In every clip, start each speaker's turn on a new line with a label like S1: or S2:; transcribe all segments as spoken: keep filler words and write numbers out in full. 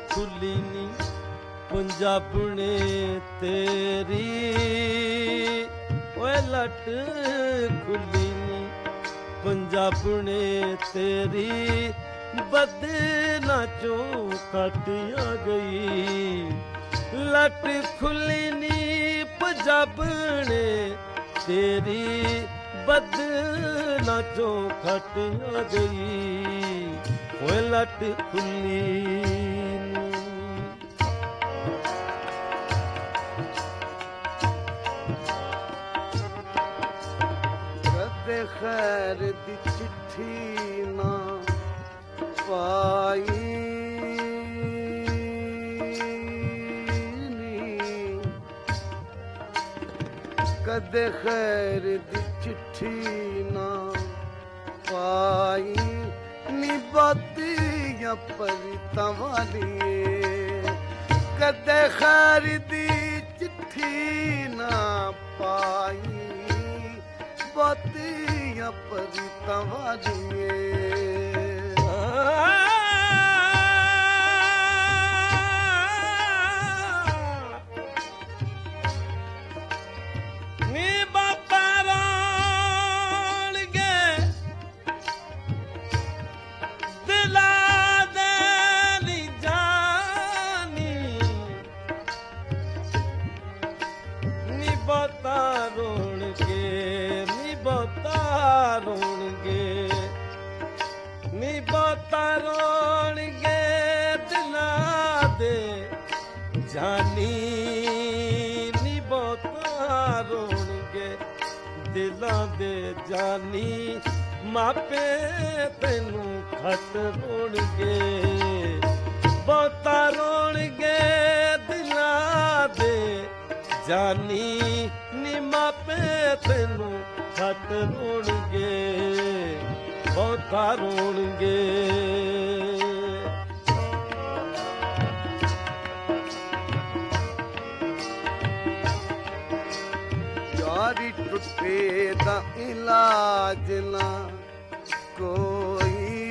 S1: खुली नी पंजाबने तेरी, ओए लट खुली नी पंजाबने तेरी, बदना चों कट आ गई। लट खुली नी पंजाबने तेरी, बदना चों कट आ गई। ओए लट खुली नी।
S2: कदे खैर दी चिट्ठी ना पाई नी, कदे खैर दी चिट्ठी ना पाई नी, बातियां परितां वालिए। कदे खैर दी चिट्ठी ना पाई, बातियां परितां वालिए।
S1: जानी नी बहुता रोणगे दिलां दे जानी, मापे तैनू खत रोणगे। बहुता रोणगे दिलां दे जानी, नी मापे तैनू खत रोणगे। बहुता रोणगे।
S2: यारी टुटे दा इलाज ना कोई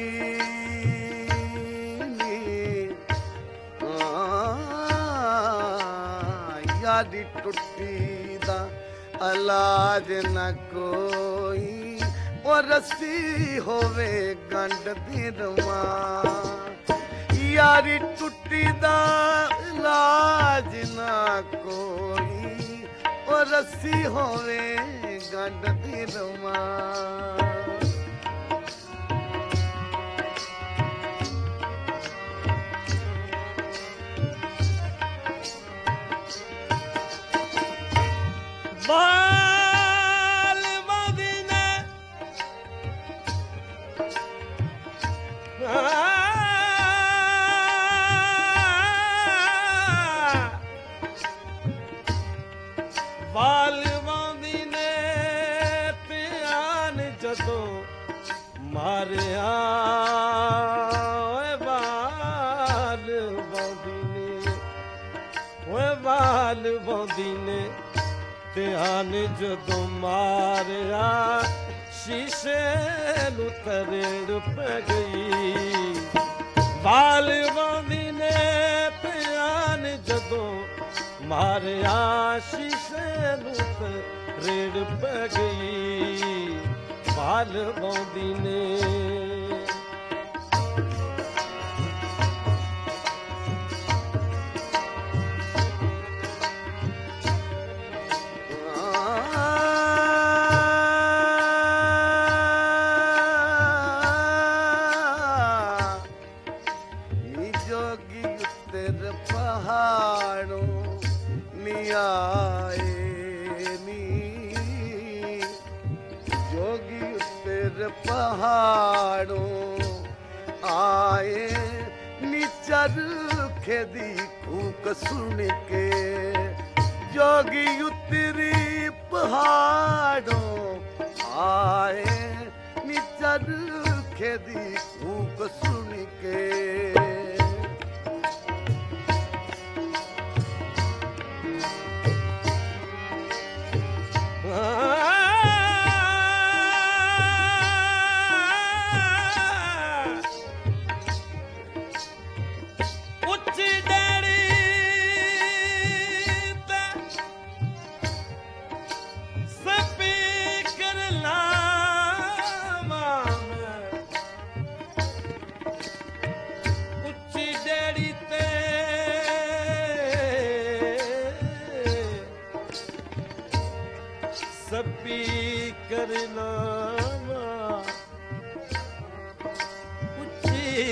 S2: नी, यारी टुटी दा इलाज ना कोई, और रस्सी होवे गंढ दी रवा। यारी टुटी दा इलाज ना कोई, और रस्सी होवे गंढ दी रवा।
S1: बाल मदीने बाल मदीने प्यान जदों मारिया। ओए बाल मदीने, ओए बाल मदीने ध्यान जदों मारिया, शीशे नू तरेड़ पै गई। बाल मदीने ध्यान जदों मारिया, शीशे नू तरेड़ पै गई। बाल मदीने
S2: पहाड़ों नी आए नी, जोगी तेरे पहाड़ों आए नी, चरखे दी कूक सुन के। जोगी उतरी पहाड़ों आए नी, चरखे दी कूक सुन के।
S1: उच्ची ਸਪੀਕਰ ਲਾਵਾਂ ਉੱਚੀ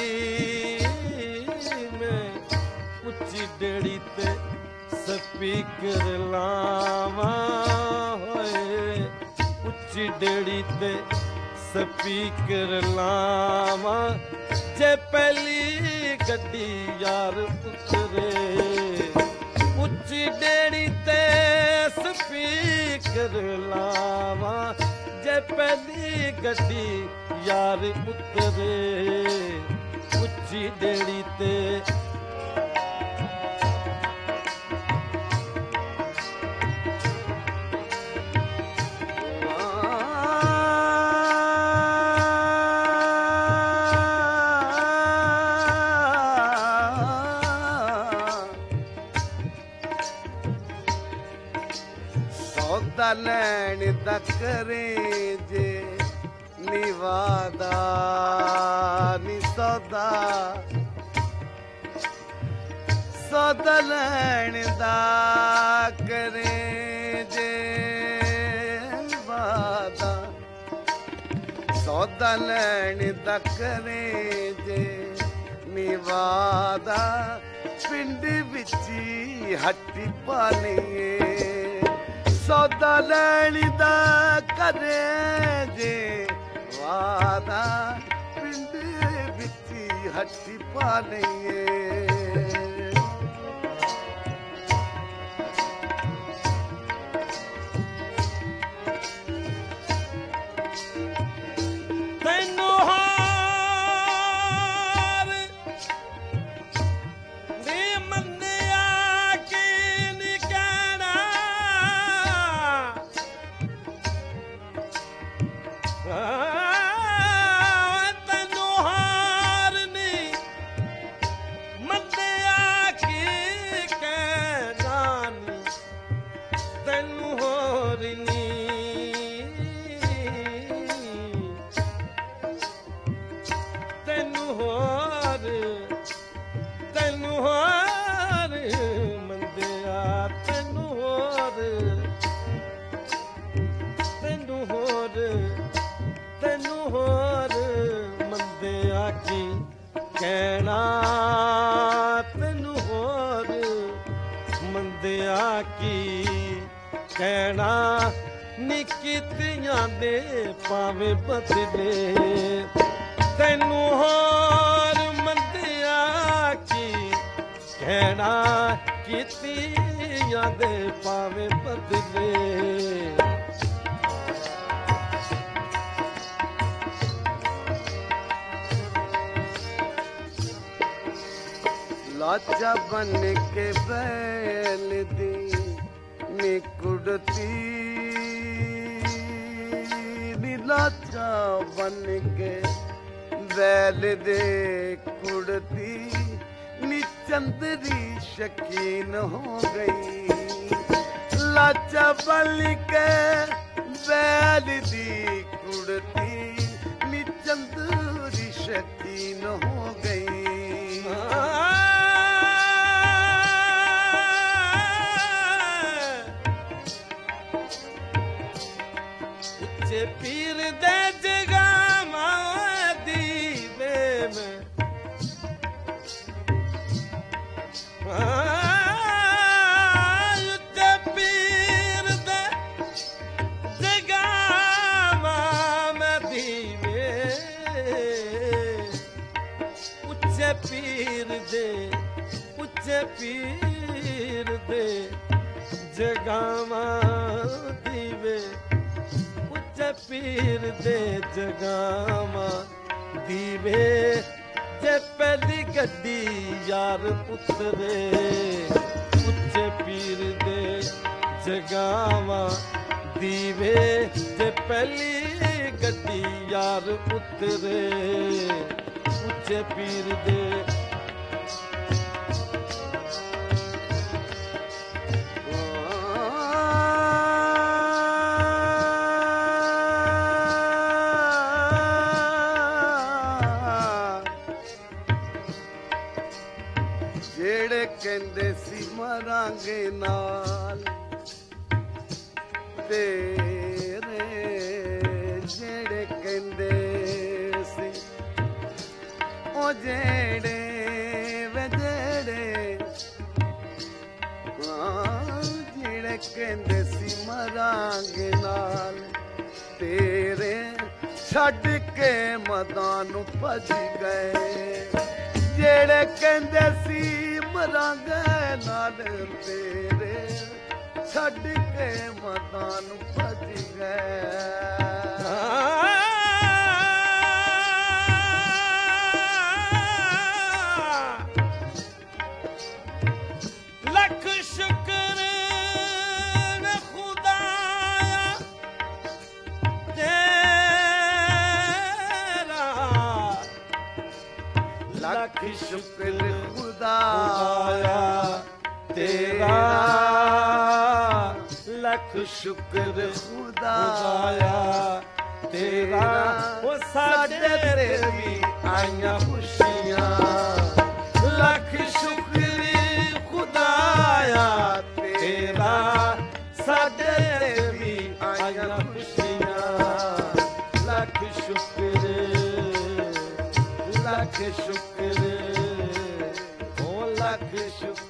S1: ਮੈਂ ਉੱਚੀ ਡੇੜੀ ਤੇ ਸਪੀਕਰ ਲਾਵਾਂ ਹੋਏ ਉੱਚੀ ਡੇੜੀ ਤੇ ਸਪੀਕਰ ਲਾਵਾਂ ਜੇ ਪਹਿਲੀ ਗੱਡੀ ਯਾਰ ਉਤਰੇ ਉੱਚੀ ਡੇੜੀ ਤੇ ਸਪੀਕਰ ਲਾਵਾਂ ਜੇ ਪਹਿਲੀ ਗੱਡੀ ਯਾਰ ਉਤਰੇ ਉੱਚੀ ਡੇੜੀ ਤੇ
S2: ਸੌਦਾ ਲੈਣ ਦਾ ਕਰੇ ਜੇ ਨਿਵਾਦਾ ਨੀ ਸੌਦਾ ਸੌਦਾ ਲੈਣ ਦਾ ਕਰੇ ਜੇ ਨਿਵਾਦਾ ਸੌਦਾ ਲੈਣ ਦਾ ਕਰੇ ਜੇ ਨਿਵਾਦਾ ਪਿੰਡ ਵਿੱਚ ਹੀ ਹੱਟੀ ਪਾ ਲਈਏ ਸੌਦਾ ਲੈਣ ਦਾ ਕਰੇ ਜੇ ਵਾਦਾ ਪਿੰਡ ਵਿੱਚ ਹੀ ਹੱਟੀ ਪਾ ਲਈਏ
S1: ਤੈਨੂੰ ਹਾਰ ਨੀ ਮੰਨਿਆ ਕੀ ਨੀ ਕਹਿਣਾ ਤੈਨੂੰ ਹਾਰ ਨੀ ਮੰਨਿਆ ਕੀ ਕਹਿਣਾ ਨੀ ਤੈਨੂੰ ਹੋਰ ਨੀ ਤੈਨੂੰ ਹੋਰ ਤੈਨੂੰ ਹੋਰ ਮੰਦਿਆ ਤੈਨੂੰ ਹੋਰ ਤੈਨੂੰ ਹੋਰ ਤੈਨੂੰ ਹੋਰ ਮੰਦਿਆ ਕੀ ਕਹਿਣਾ ਤੈਨੂੰ ਹੋਰ ਮੰਦਿਆ ਕੀ ਕਹਿਣਾ ਨੀ ਕੀਤੀਆਂ ਦੇ ਭਾਵੇਂ ਬਦਲੇ ਤੈਨੂੰ ਹੋਰ ਮੰਦਿਆ ਕੀ ਕਹਿਣਾ ਕੀਤੀਆਂ ਦੇ ਭਾਵੇਂ ਬਦਲੇ
S2: ਲਾਚਾ ਬਨ ਕੇ ਬੈਲ ਦੀ ਨੀ ਕੁੜਤੀ ਨੀ ਲਾਚਾ ਬਨ ਕੇ ਵੈਲ ਦੇ ਕੁੜਤੀ ਨੀ ਚੰਦਰੀ ਸ਼ਕੀਨ ਹੋ ਗਈ ਲਾਚਾ ਬਨ ਕੇ ਵੈਲ ਦੀ ਕੁੜਤੀ ਨੀ ਚੰਦਰੀ ਸ਼ਕੀਨ ਹੋ ਗਈ ਉੱਚੇ ਪੀਰ ਦੇ ਜਗਾਵਾਂ ਦੀਵੇ ਮੈਂ ਉੱਚੇ ਪੀਰ ਦੇ ਜਗਾਵਾਂ ਮੈਂ ਦੀਵੇ ਉੱਚੇ ਪੀਰ ਦੇ ਉੱਚੇ ਪੀਰ ਦੇ ਜਗਾਵਾਂ ਦੀਵੇ ਉੱਚੇ ਪੀਰ ਦੇ ਜਗਾਵਾਂ ਦੀਵੇ ਜੇ ਪਹਿਲੀ ਗੱਡੀ ਯਾਰ ਉਤਰੇ ਉੱਚੇ ਪੀਰ ਦੇ ਜਗਾਵਾਂ ਦੀਵੇ ਜੇ ਪਹਿਲੀ ਗੱਡੀ ਯਾਰ ਉਤਰੇ ਉੱਚੇ ਪੀਰ ਦੇ ਜਿਹੜੇ ਕਹਿੰਦੇ ਸੀ ਮਰਾਂਗੇ ਨਾਲ ਤੇ ਕਹਿੰਦੇ ਸੀ ਮਰਾਂਗੇ ਨਾਲ ਤੇਰੇ ਛੱਡ ਕੇ ਮਦਾਂ ਨੂੰ ਭੱਜ ਗਏ ਜਿਹੜੇ ਕਹਿੰਦੇ ਸੀ ਮਰਾਂਗੇ ਨਾਲ ਤੇਰੇ ਛੱਡ ਕੇ ਮਦਾਂ ਨੂੰ ਭੱਜ ਗਏ
S1: ਲੱਖ ਸ਼ੁਕਰ ਨੇ ਖੁਦਾਇਆ ਤੇਰਾ
S2: ਲੱਖ ਸ਼ੁਕਰ ਖੁਦਾਇਆ
S1: ਤੇਰਾ ਲੱਖ
S2: ਸ਼ੁਕਰ
S1: ਖੁਦਾਇਆ ਤੇਰਾ ਉਹ ਸਾਡੇ ਤੇ ਵੀ
S2: ਆਈਆਂ ਖੁਸ਼ੀਆਂ
S1: ਲੱਖ ਸ਼ੁਕਰ ਖੁਦਾਇਆ ਤੇਰਾ ਸਾਡੇ ਤੇ ਵੀ ਆਈਆਂ ਖੁਸ਼ੀਆਂ ਲੱਖ ਸ਼ੁਕਰ ਲੱਖ ਸ਼ੁਕਰ ਉਹ ਲੱਖ ਸ਼ੁਕਰ